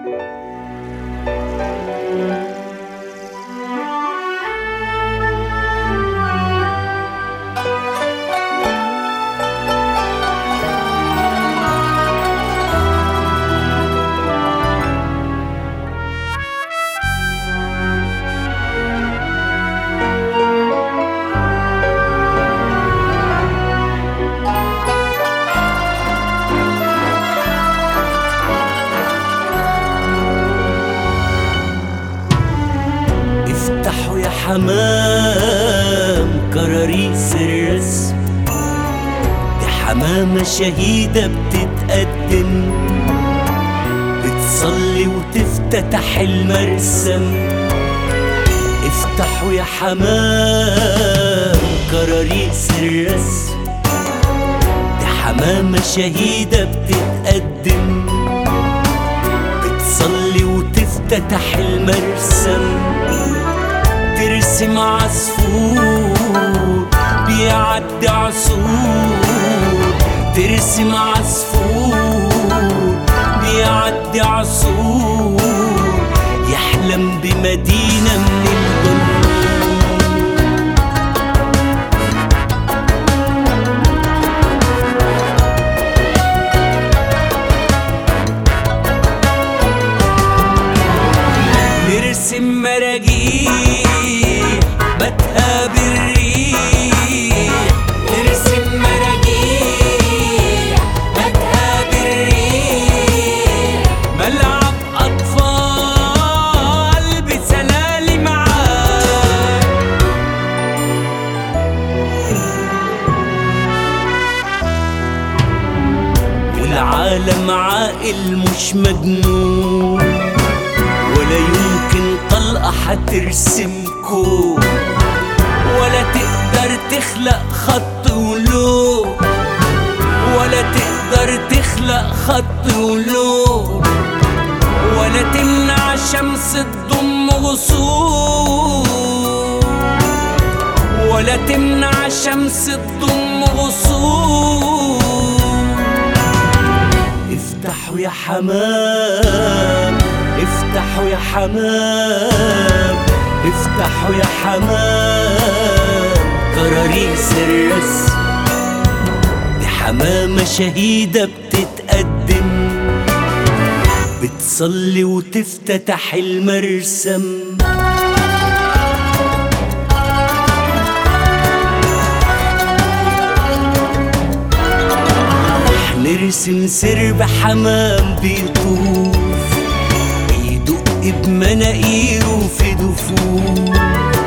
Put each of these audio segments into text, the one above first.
افتحوا يا حمام كراريس الرسم، دي حمامة شهيدة بتتقدم، بتصلي وتفتتح المرسم. افتحوا يا حمام كراريس الرسم، دي حمامة شهيدة بتتقدم، بتصلي وتفتتح المرسم. ترسم عصفور بيعدي عصور، ترسم عصفور بيعدي عصور، يحلم بمدينة من الظل. نرسم مراجيح بتقى بالريح، نرسم مراجيح بتقى بالريح، ملعب أطفال بسلالي معاك. والعالم عاقل مش مجنون، ولا يمكن طلقة حترسم كون، ولا تقدر تخلق خط ولون، ولا تقدر تخلق خط ولون، ولا تمنع شمس تضم غصون، ولا تمنع شمس تضم غصون. افتحوا يا حمام، افتحوا يا حمام، افتحوا يا حمام كراريس الرسم، دي حمامة شهيدة بتتقدم، بتصلي وتفتتح المرسم. نرسم سرب حمام بيطوف، يدق بمناقيره في دفوف.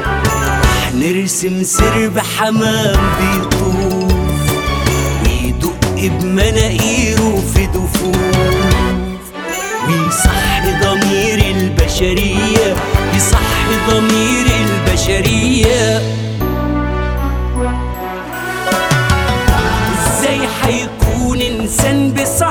نرسم سرب حمام بيطوف، ويدق بمناقيره في دفوف، ويصحي ضمير البشرية، يصحي ضمير البشرية. ازاي حيكون انسان بصحة